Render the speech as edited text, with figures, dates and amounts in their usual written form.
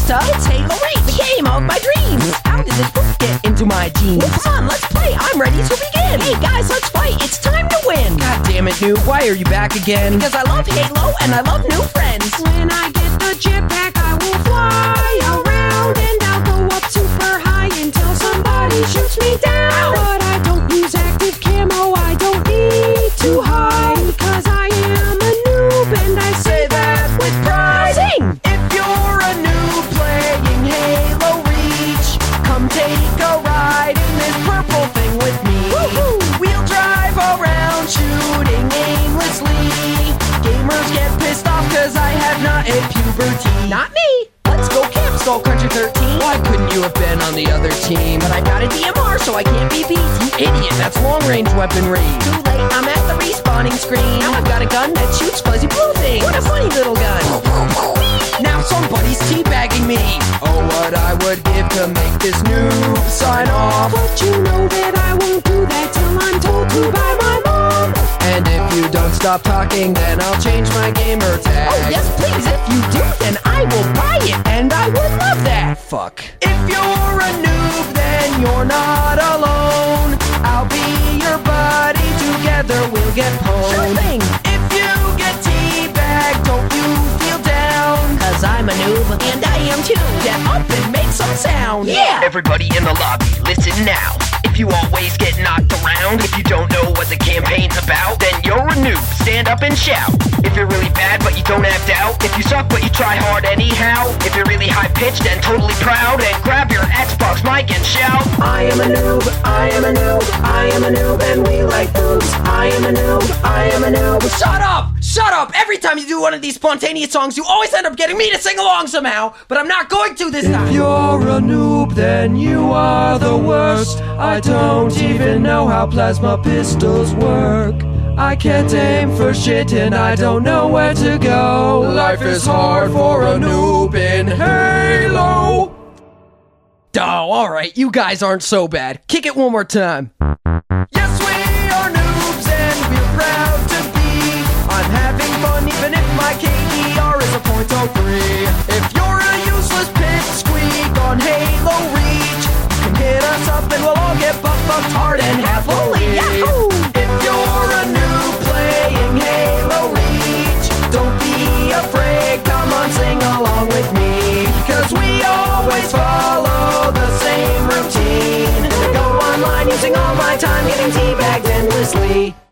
pasta. It's Halo Reach, the game of my dreams. How did this book get into my jeans? Well, come on, let's play. I'm ready to begin. Hey guys, let's fight. It's time to win. God damn it, Noob. Why are you back again? Because I love Halo and I love new friends. When I get the jetpack, I will fly around and I'll go up super high until somebody shoots me down. But I don't use active camo, I don't need to hide, cause I am a noob and I say that with pride. Sing! If you're a noob playing Halo Reach, come take a ride in this purple thing with me. Woohoo! We'll drive around shooting aimlessly. Gamers get pissed off cause I have not hit puberty. Not me! Let's go camp, Skull Country 13. Why couldn't you have been on the other team? But I got a DMR so I can't be beat. You idiot, that's long-range weaponry. Too late, I'm at the respawning screen. Now I've got a gun that shoots fuzzy blue things. What a funny little gun. Now somebody's teabagging me. Oh, what I would give to make this noob sign off. But you know that I won't do that till I'm told to by my mom. And if you don't stop talking, then I'll change my gamer tag. Oh, yes, please. If you do, then I will buy it. And I would love that. Fuck. If you're a noob, then you're not alone. I'll be your buddy. Together we'll get pwned. Sure thing. If you get teabagged, don't you feel down. Cause I'm a noob. And I am too. Get up and make some sound. Yeah. Everybody in the lobby, listen now. If you always get knocked around, if you don't know what the campaign's about, then you're a noob. Stand up and shout. If you're really bad but you don't have doubt, if you suck but you try hard anyhow, if you're really high-pitched and totally proud, and grab your Xbox mic and shout. I am a noob, I am a noob, I am a noob, and we like boobs. I am a noob, I am a noob. Shut up! Shut up! Every time you do one of these spontaneous songs, you always end up getting me to sing along somehow, but I'm not going to this time. If you're a noob, then you are the worst. I don't even know how plasma pistols work. I can't aim for shit and I don't know where to go. Life is hard for a noob in Halo. Oh, alright, you guys aren't so bad. Kick it one more time. Yes, we are noobs and we're proud to be. I'm having fun even if my KDR is a .03. If you're a useless pipsqueak on Halo Reach, you can hit us up and we'll all get buffed hard and have